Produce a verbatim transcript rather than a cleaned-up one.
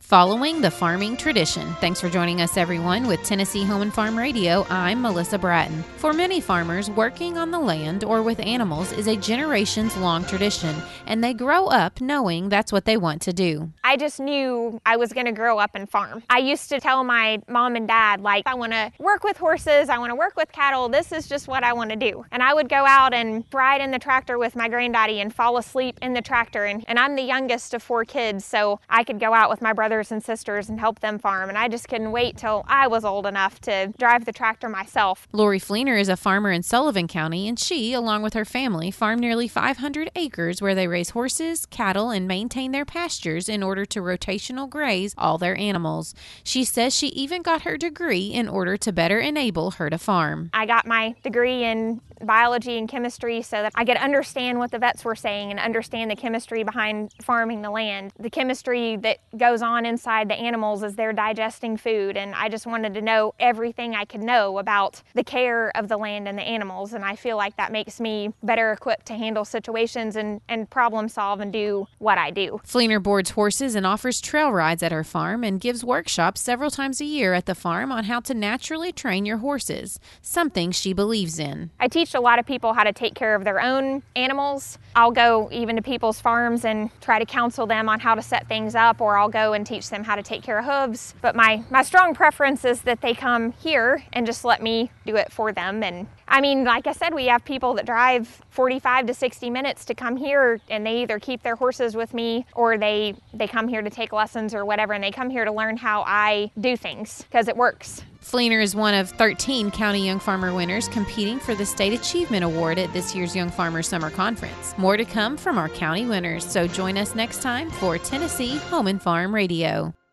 Following the farming tradition. Thanks for joining us, everyone, with Tennessee Home and Farm Radio. I'm Melissa Bratton. For many farmers, working on the land or with animals is a generations-long tradition, and they grow up knowing that's what they want to do. I just knew I was going to grow up and farm. I used to tell my mom and dad, like, I want to work with horses, I want to work with cattle, this is just what I want to do. And I would go out and ride in the tractor with my granddaddy and fall asleep in the tractor. And, and I'm the youngest of four kids, so I could go out with my brothers and sisters and help them farm. And I just couldn't wait till I was old enough to drive the tractor myself. Lori Fleener is a farmer in Sullivan County, and she, along with her family, farm nearly five hundred acres where they raise horses, cattle, and maintain their pastures in order to rotational graze all their animals. She says she even got her degree in order to better enable her to farm. I got my degree in biology and chemistry so that I could understand what the vets were saying and understand the chemistry behind farming the land. The chemistry that goes on inside the animals as they're digesting food, and I just wanted to know everything I could know about the care of the land and the animals, and I feel like that makes me better equipped to handle situations and, and problem solve and do what I do. Fleener boards horses and offers trail rides at her farm and gives workshops several times a year at the farm on how to naturally train your horses, something she believes in. I teach a lot of people how to take care of their own animals. I'll go even to people's farms and try to counsel them on how to set things up, or I'll go and teach them how to take care of hooves. But my, my strong preference is that they come here and just let me do it for them. And I mean, like I said, we have people that drive forty-five to sixty minutes to come here, and they either keep their horses with me or they, they come here to take lessons or whatever, and they come here to learn how I do things because it works. Fleener is one of thirteen County Young Farmer winners competing for the State Achievement Award at this year's Young Farmer Summer Conference. More to come from our county winners, so join us next time for Tennessee Home and Farm Radio.